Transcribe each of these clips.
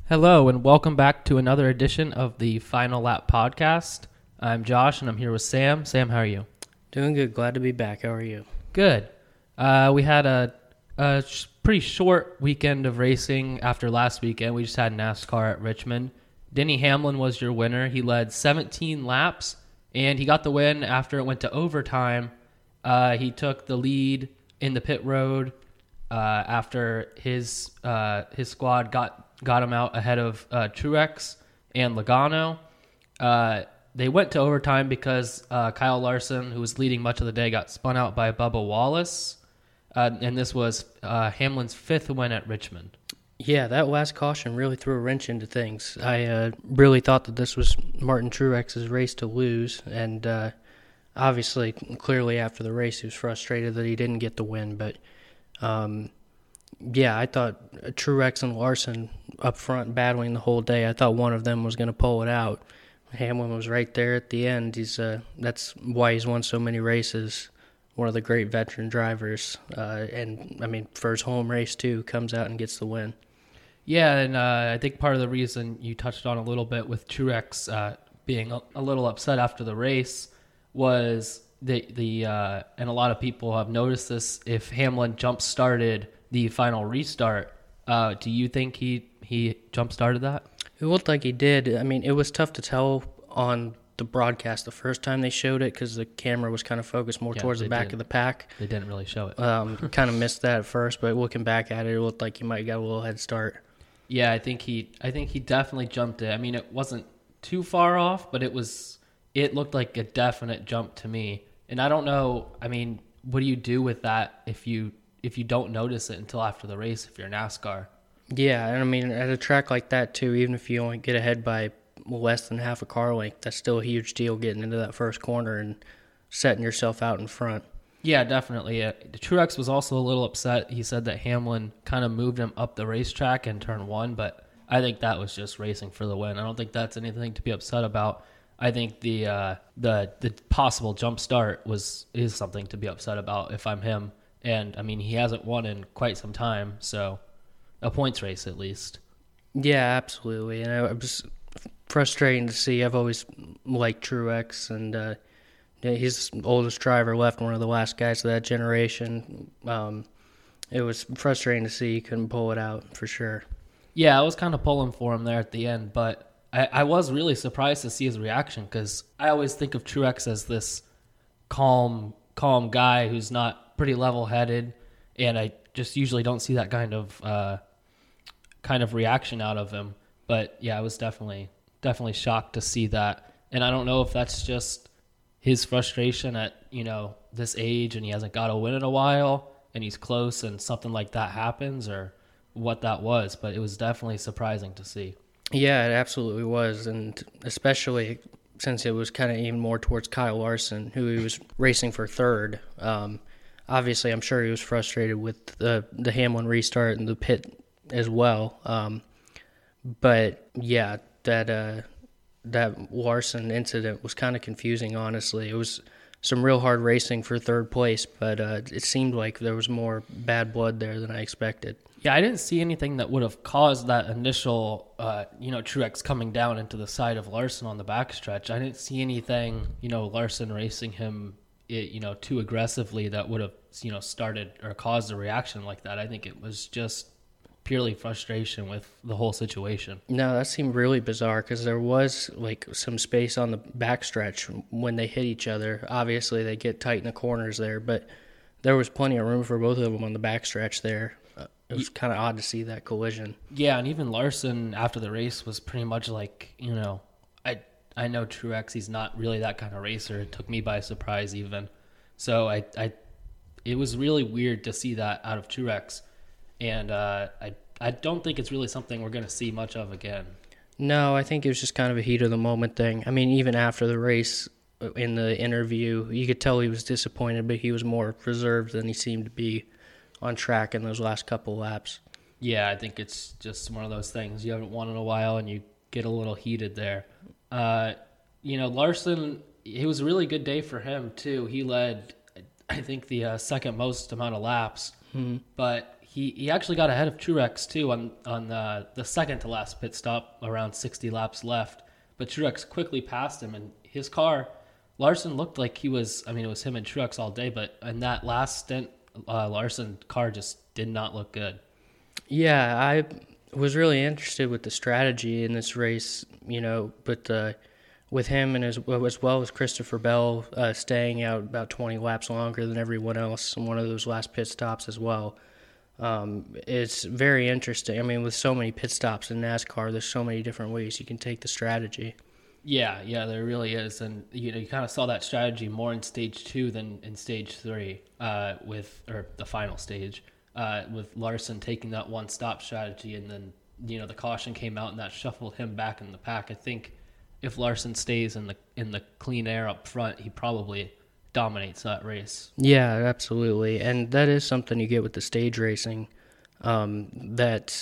Hello, and welcome back to another edition of the Final Lap podcast. I'm Josh, and I'm here with Sam. Sam, how are you? Doing good. Glad to be back. How are you? Good. We had a pretty short weekend of racing after last weekend. We just had NASCAR at Richmond. Denny Hamlin was your winner. He led 17 laps, and he got the win after it went to overtime. He took the lead in the pit road after his squad got him out ahead of Truex and Logano. They went to overtime because Kyle Larson, who was leading much of the day, got spun out by Bubba Wallace. And this was Hamlin's fifth win at Richmond. Yeah, that last caution really threw a wrench into things. I really thought that this was Martin Truex's race to lose. And obviously, clearly after the race, he was frustrated that he didn't get the win. But yeah, I thought Truex and Larson up front battling the whole day. I thought one of them was going to pull it out. Hamlin was right there at the end. That's why he's won so many races. One of the great veteran drivers, and I mean for his home race too, comes out and gets the win. Yeah, and I think part of the reason you touched on a little bit with Truex being a little upset after the race was the and a lot of people have noticed this. If Hamlin jump started the final restart, do you think he jump started that? It looked like he did. I mean, it was tough to tell on the broadcast the first time they showed it because the camera was kind of focused more towards the back of the pack. They didn't really show it. Kind of missed that at first, but looking back at it, it looked like he might have got a little head start. Yeah, I think he definitely jumped it. I mean, it wasn't too far off, but it looked like a definite jump to me. And I don't know. I mean, what do you do with that if you don't notice it until after the race if you're NASCAR? Yeah, and I mean, at a track like that, too, even if you only get ahead by less than half a car length, that's still a huge deal getting into that first corner and setting yourself out in front. Yeah, definitely. Truex was also a little upset. He said that Hamlin kind of moved him up the racetrack in turn one, but I think that was just racing for the win. I don't think that's anything to be upset about. I think the possible jump start is something to be upset about if I'm him. And, I mean, he hasn't won in quite some time, so a points race at least. Yeah, absolutely. And it was frustrating to see. I've always liked Truex, and he's the oldest driver left, one of the last guys of that generation. It was frustrating to see he couldn't pull it out for sure. Yeah, I was kind of pulling for him there at the end, but I was really surprised to see his reaction because I always think of Truex as this calm guy who's not pretty level-headed, and I just usually don't see that kind of reaction out of him. But yeah, I was definitely shocked to see that, and I don't know if that's just his frustration at this age and he hasn't got a win in a while and he's close and something like that happens or what that was, but it was definitely surprising to see. Yeah, it absolutely was, and especially since it was kind of even more towards Kyle Larson, who he was racing for third. Obviously, I'm sure he was frustrated with the Hamlin restart and the pit as well. But yeah, that Larson incident was kind of confusing, honestly. It was some real hard racing for third place, but it seemed like there was more bad blood there than I expected. Yeah, I didn't see anything that would have caused that initial, Truex coming down into the side of Larson on the backstretch. I didn't see anything, Larson racing him, too aggressively that would have, started or caused a reaction like that. I think it was just purely frustration with the whole situation. No, that seemed really bizarre because there was some space on the backstretch when they hit each other. Obviously, they get tight in the corners there, but there was plenty of room for both of them on the backstretch there. It was kind of odd to see that collision. Yeah, and even Larson after the race was pretty much like, I know Truex, he's not really that kind of racer. It took me by surprise even. So it was really weird to see that out of Truex. And I don't think it's really something we're going to see much of again. No, I think it was just kind of a heat of the moment thing. I mean, even after the race, in the interview, you could tell he was disappointed, but he was more reserved than he seemed to be on track in those last couple laps. Yeah, I think it's just one of those things. You haven't won in a while, and you get a little heated there. Larson, it was a really good day for him, too. He led, I think, the second most amount of laps, but he actually got ahead of Truex too on the second to last pit stop, around 60 laps left. But Truex quickly passed him, and his car, Larson looked like he was. I mean, it was him and Truex all day, but in that last stint, Larson car just did not look good. Yeah, I was really interested with the strategy in this race, but with him and as well as Christopher Bell staying out about 20 laps longer than everyone else in one of those last pit stops as well. It's very interesting. I mean, with so many pit stops in NASCAR, there's so many different ways you can take the strategy. Yeah, there really is, and you kind of saw that strategy more in stage 2 than in stage 3, or the final stage, with Larson taking that one stop strategy, and then the caution came out and that shuffled him back in the pack. I think if Larson stays in the clean air up front, he probably dominates that race. Yeah, absolutely, and that is something you get with the stage racing, that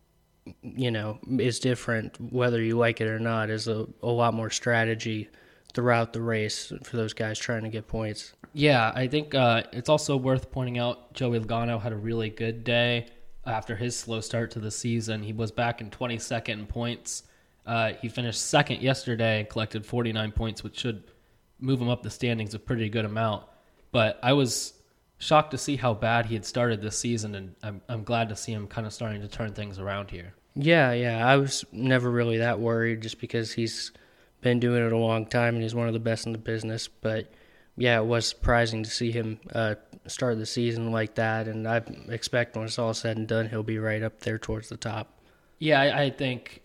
is different whether you like it or not. Is a lot more strategy throughout the race for those guys trying to get points. Yeah, I think it's also worth pointing out Joey Logano had a really good day after his slow start to the season. He was back in 22nd in points. He finished second yesterday and collected 49 points, which should move him up the standings a pretty good amount. But I was shocked to see how bad he had started this season, and I'm glad to see him kind of starting to turn things around here. Yeah, I was never really that worried just because he's been doing it a long time and he's one of the best in the business. But yeah, it was surprising to see him start the season like that, and I expect when it's all said and done, he'll be right up there towards the top. Yeah, I think,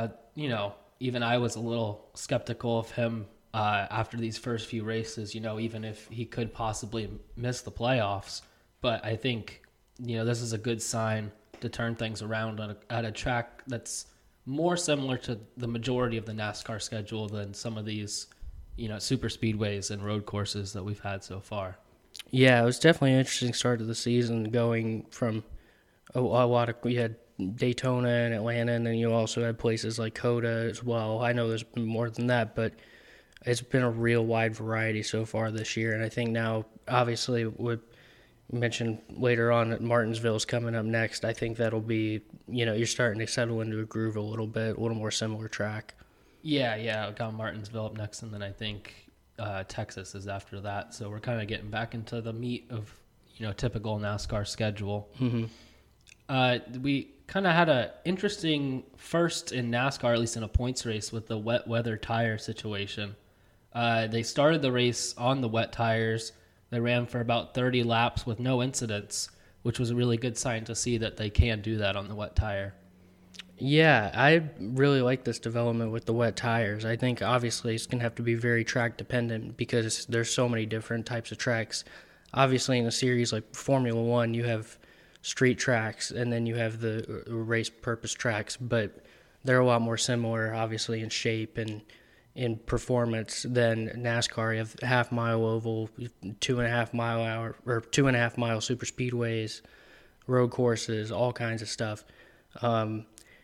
even I was a little skeptical of him after these first few races, even if he could possibly miss the playoffs. But I think, this is a good sign to turn things around at a track that's more similar to the majority of the NASCAR schedule than some of these, super speedways and road courses that we've had so far. Yeah, it was definitely an interesting start to the season, going from a lot of, you had Daytona and Atlanta, and then you also had places like COTA as well. I know there's been more than that, but it's been a real wide variety so far this year. And I think now, obviously, we mentioned later on that Martinsville's coming up next. I think that'll be, you're starting to settle into a groove a little bit, a little more similar track. Yeah, I got Martinsville up next, and then I think Texas is after that. So we're kind of getting back into the meat of, typical NASCAR schedule. Mm-hmm. We kind of had an interesting first in NASCAR, at least in a points race, with the wet weather tire situation. They started the race on the wet tires. They ran for about 30 laps with no incidents, which was a really good sign to see that they can do that on the wet tire. Yeah, I really like this development with the wet tires. I think obviously it's going to have to be very track dependent because there's so many different types of tracks. Obviously in a series like Formula One, you have street tracks and then you have the race purpose tracks, but they're a lot more similar obviously in shape and in performance than NASCAR. You have half-mile oval, 2.5 mile hour or 2.5 mile super speedways, road courses, all kinds of stuff. So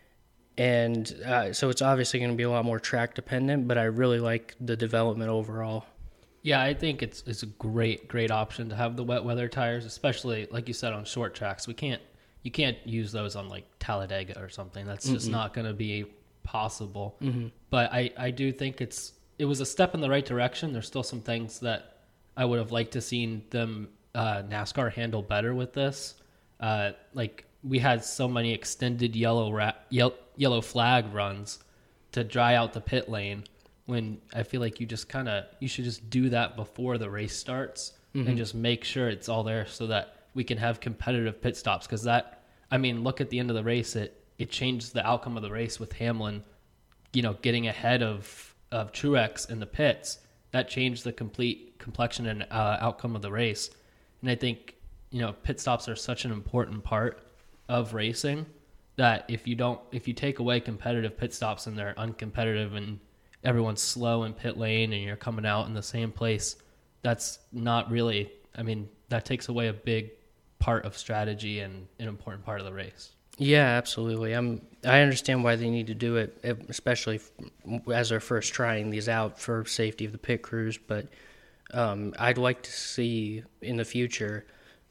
it's obviously going to be a lot more track dependent, but I really like the development overall. Yeah, I think it's a great option to have the wet weather tires, especially like you said on short tracks. You can't use those on like Talladega or something. That's just not going to be possible. Mm-hmm. But I do think it was a step in the right direction. There's still some things that I would have liked to seen them NASCAR handle better with this. Like we had so many extended yellow flag runs to dry out the pit lane, when I feel like you should just do that before the race starts and just make sure it's all there so that we can have competitive pit stops. Because look at the end of the race, it changed the outcome of the race with Hamlin, getting ahead of Truex in the pits. That changed the complete complexion and outcome of the race. And I think, pit stops are such an important part of racing that if you take away competitive pit stops and they're uncompetitive and everyone's slow in pit lane and you're coming out in the same place, that's not really, that takes away a big part of strategy and an important part of the race. Yeah, absolutely. I understand why they need to do it, especially as they're first trying these out for safety of the pit crews. But I'd like to see in the future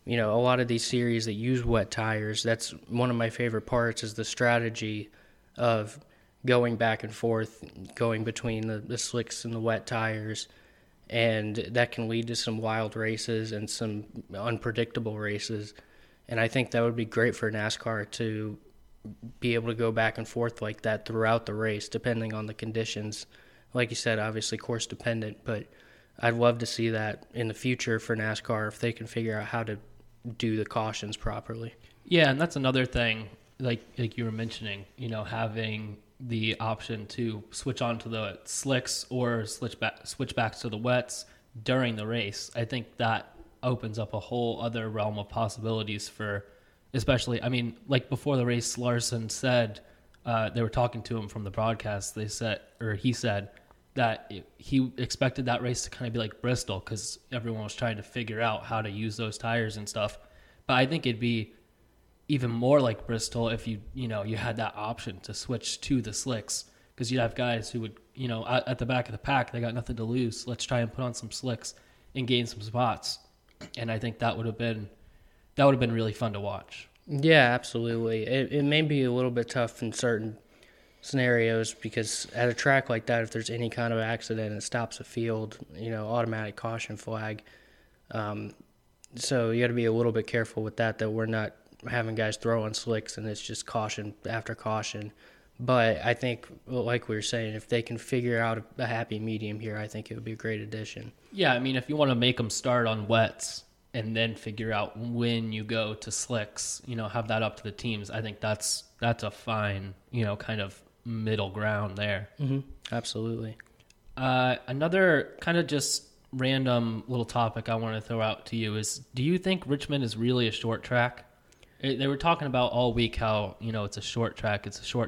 a lot of these series that use wet tires, that's one of my favorite parts is the strategy of going back and forth, going between the slicks and the wet tires, and that can lead to some wild races and some unpredictable races. And I think that would be great for NASCAR to be able to go back and forth like that throughout the race, depending on the conditions. Like you said, obviously course dependent, but I'd love to see that in the future for NASCAR if they can figure out how to do the cautions properly. Yeah, and that's another thing, like you were mentioning, having the option to switch on to the slicks or switch back to the wets during the race. I think that opens up a whole other realm of possibilities for, especially, like before the race, Larson said, they were talking to him from the broadcast, he said that he expected that race to kind of be like Bristol because everyone was trying to figure out how to use those tires and stuff. But I think it'd be even more like Bristol if you had that option to switch to the slicks, because you'd have guys who would, at the back of the pack, they got nothing to lose. Let's try and put on some slicks and gain some spots. And I think that would have been really fun to watch. Yeah, absolutely. It may be a little bit tough in certain scenarios because at a track like that, if there's any kind of accident, it stops the field, automatic caution flag. So you got to be a little bit careful with that we're not having guys throw on slicks and it's just caution after caution. But I think, like we were saying, if they can figure out a happy medium here, I think it would be a great addition. Yeah, if you want to make them start on wets and then figure out when you go to slicks, have that up to the teams, I think that's a fine, kind of middle ground there. Mm-hmm. Absolutely. Another kind of just random little topic I want to throw out to you is, do you think Richmond is really a short track? They were talking about all week how, it's a short track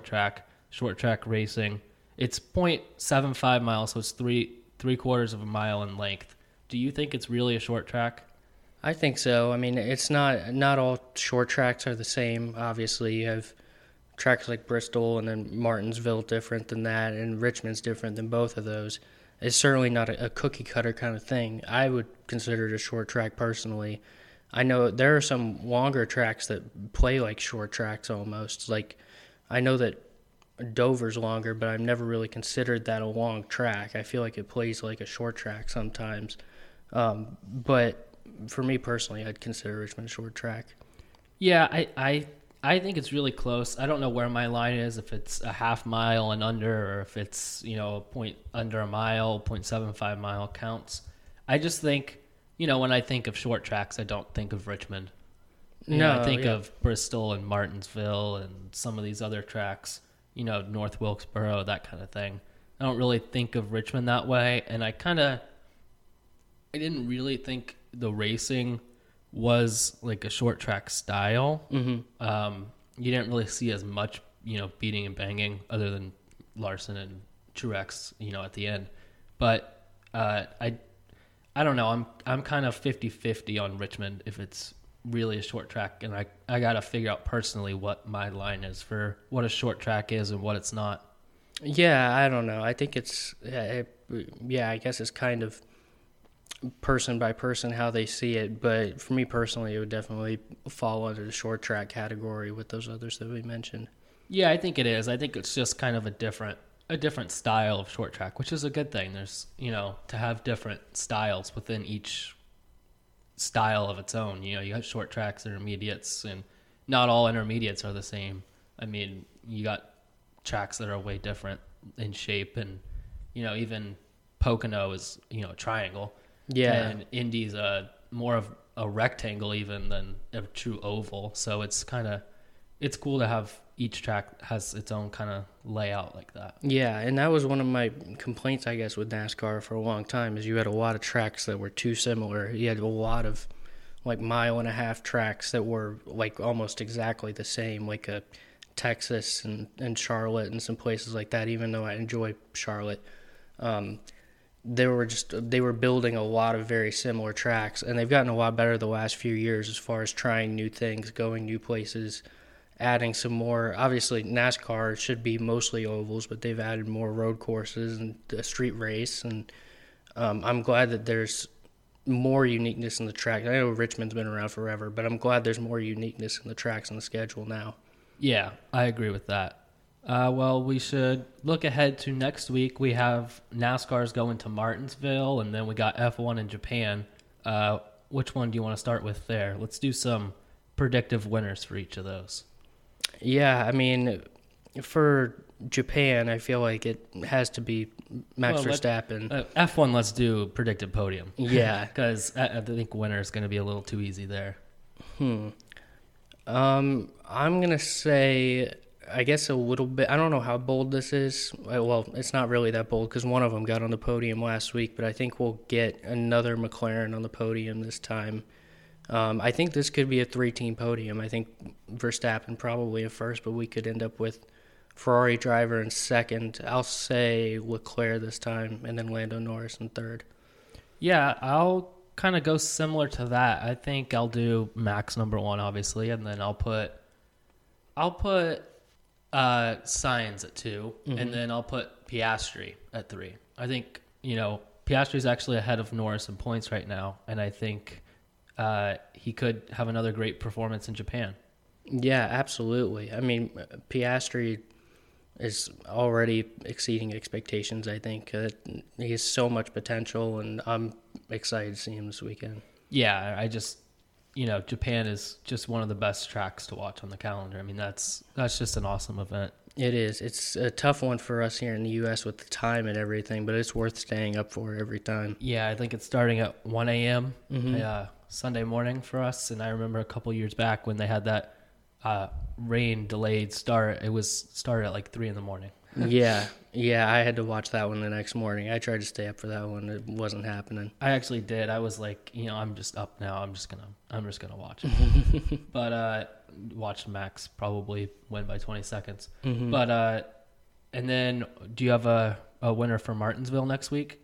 racing. It's 0.75 miles, so it's three quarters of a mile in length. Do you think it's really a short track? I think so. It's not all short tracks are the same. Obviously, you have tracks like Bristol and then Martinsville different than that, and Richmond's different than both of those. It's certainly not a cookie-cutter kind of thing. I would consider it a short track personally. I know there are some longer tracks that play like short tracks almost. Like, I know that Dover's longer, but I've never really considered that a long track. I feel like it plays like a short track sometimes. But for me personally, I'd consider Richmond a short track. Yeah, I think it's really close. I don't know where my line is, if it's a half mile and under, or if it's, a point under a mile, 0.75 mile counts. I just think, when I think of short tracks, I don't think of Richmond. I think of Bristol and Martinsville and some of these other tracks, North Wilkesboro, that kind of thing. I don't really think of Richmond that way, and I didn't really think the racing was like a short track style. Mm-hmm. You didn't really see as much, beating and banging other than Larson and Truex, at the end. But I don't know. I'm kind of 50-50 on Richmond if it's really a short track, and I got to figure out personally what my line is for what a short track is and what it's not. Yeah, I don't know. I think it's I guess it's kind of person by person how they see it, but for me personally, it would definitely fall under the short track category with those others that we mentioned. Yeah, I think it is. I think it's just kind of a different style of short track, which is a good thing. There's, to have different styles within each style of its own. You got short tracks, intermediates, and not all intermediates are the same. You got tracks that are way different in shape, and, even Pocono is, a triangle. Yeah. And Indy's more of a rectangle even than a true oval. So it's cool to have each track has its own kind of layout like that. Yeah, and that was one of my complaints, I guess, with NASCAR for a long time, is you had a lot of tracks that were too similar. You had a lot of, like, mile-and-a-half tracks that were, like, almost exactly the same, like Texas and Charlotte and some places like that, even though I enjoy Charlotte. They were building a lot of very similar tracks, and they've gotten a lot better the last few years as far as trying new things, going new places, adding some more. Obviously, NASCAR should be mostly ovals, but they've added more road courses and a street race, and I'm glad that there's more uniqueness in the track. I know Richmond's been around forever, but I'm glad there's more uniqueness in the tracks and the schedule now. Yeah, I agree with that. Well, we should look ahead to next week. We have NASCAR's going to Martinsville, and then we got F1 in Japan. Which one do you want to start with there? Let's do some predictive winners for each of those. Yeah, I mean, for Japan, I feel like it has to be Max Verstappen. F1, let's do predicted podium. Yeah. Because I think winner is going to be a little too easy there. I'm going to say, I guess a little bit, I don't know how bold this is. Well, it's not really that bold because one of them got on the podium last week, but I think we'll get another McLaren on the podium this time. I think this could be a 3-team podium. I think Verstappen probably in first, but we could end up with Ferrari driver in second. I'll say Leclerc this time, and then Lando Norris in third. Yeah, I'll kind of go similar to that. I think I'll do Max number 1, obviously, and then I'll put Sainz at 2, and then I'll put Piastri at 3. I think, Piastri's actually ahead of Norris in points right now, and I think he could have another great performance in Japan. Yeah, absolutely. I mean, Piastri is already exceeding expectations, I think. He has so much potential, and I'm excited to see him this weekend. Yeah, I just, Japan is just one of the best tracks to watch on the calendar. I mean, that's just an awesome event. It is. It's a tough one for us here in the U.S. with the time and everything, but it's worth staying up for every time. Yeah, I think it's starting at 1 a.m. Sunday morning for us, and I remember a couple years back when they had that rain delayed start. It was started at like 3 in the morning. Yeah, I had to watch that one the next morning. I tried to stay up for that one. It wasn't happening. I actually did. I was like, I'm just up now. I'm just gonna watch it. But watched Max probably win by 20 seconds. But and then do you have a winner for Martinsville next week?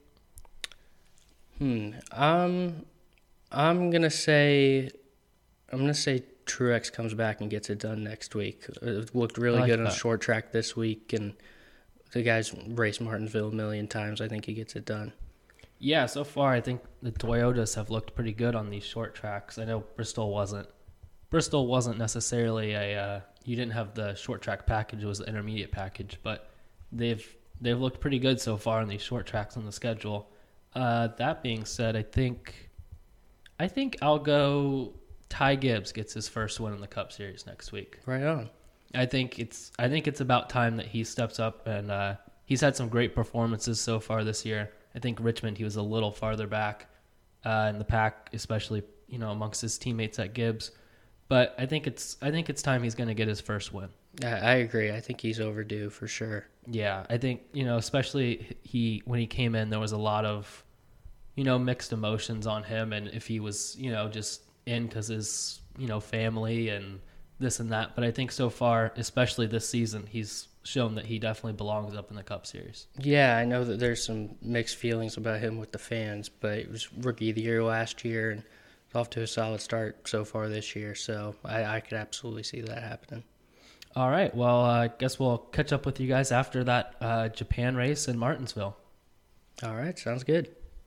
I'm gonna say Truex comes back and gets it done next week. It looked really good on the short track this week, and the guy's raced Martinsville a million times. I think he gets it done. Yeah, so far I think the Toyotas have looked pretty good on these short tracks. I know Bristol wasn't necessarily you didn't have the short track package, it was the intermediate package, but they've looked pretty good so far on these short tracks on the schedule. That being said, I think I'll go Ty Gibbs gets his first win in the Cup Series next week. Right on. I think it's about time that he steps up, and he's had some great performances so far this year. I think Richmond, he was a little farther back in the pack, especially amongst his teammates at Gibbs. But I think it's time he's going to get his first win. I agree. I think he's overdue for sure. Yeah, I think especially when he came in, there was a lot of mixed emotions on him, and if he was just in because his family and this and that. But I think so far, especially this season, he's shown that he definitely belongs up in the Cup Series. Yeah, I know that there's some mixed feelings about him with the fans, but it was Rookie of the Year last year and off to a solid start so far this year. So I could absolutely see that happening. All right. Well, I guess we'll catch up with you guys after that Japan race in Martinsville. All right. Sounds good.